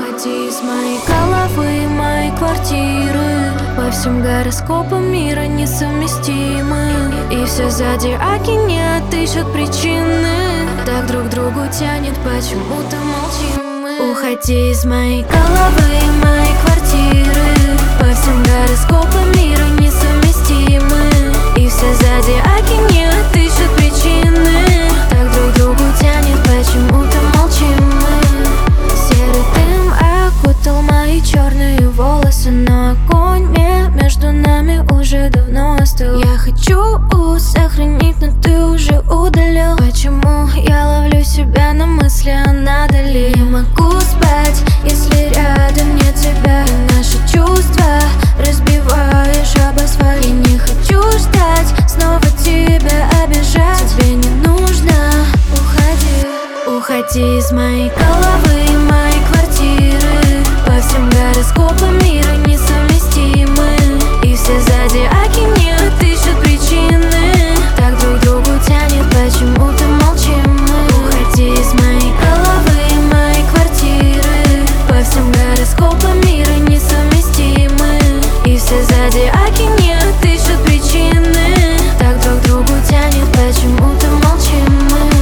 Уходи из моей головы, моей квартиры. По всем гороскопам мира несовместимы. И все зодиаки не отыщут причины. Так друг другу тянет, почему-то молчим мы. Уходи из моей головы, моей квартиры. По всем гороскопам мира несовместимы. И все зодиаки не отыщут причины. Так друг другу тянет, почему-то молчим мы. Серый дым окутал мои черные волосы, но огонь между нами уже давно остыл. Я хочу сохранить, но ты уже удалил. Почему я ловлю себя на мысли, а надо ли? Не могу спать, если рядом нет тебя. И наши чувства разбиваешь об асфальт. И не хочу ждать, снова тебя обижать. Тебе не нужно, уходи. Уходи из моей головы, моей квартиры. По всем гороскопам мира несовместимы. И все зодиаки не отыщут причины. Так друг другу тянет, почему-то молчим мы. Уходи из моей головы, моей квартиры. По всем гороскопам мира несовместимы. И все зодиаки не отыщут причины. Так друг другу тянет, почему-то молчим мы.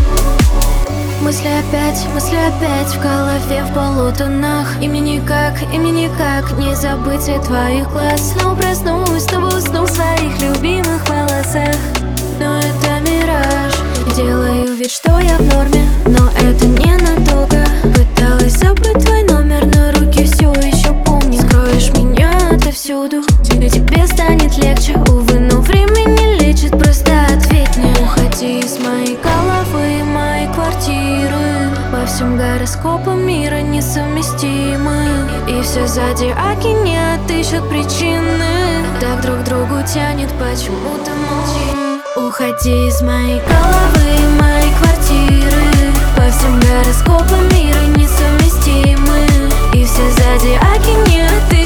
Мысли опять в голове в полутонах. И мне никак не забыть цвет твоих глаз. Снова проснулась, снова усну в своих любимых волосах. Но это мираж. Делаю вид, что я в норме, но это ненадолго. Пыталась забыть твой номер, но руки все еще помню. Скроешь меня отовсюду, и тебе станет легче. Увы, но время не лечит, просто ответь мне. Уходи из моей головы, моей квартиры. По всем гороскопам мира несовместимы. И все зодиаки не отыщут причины. Так друг другу тянет, почему-то молчим. Уходи из моей головы, моей квартиры. По всем гороскопам мира несовместимы. И все зодиаки не отыщут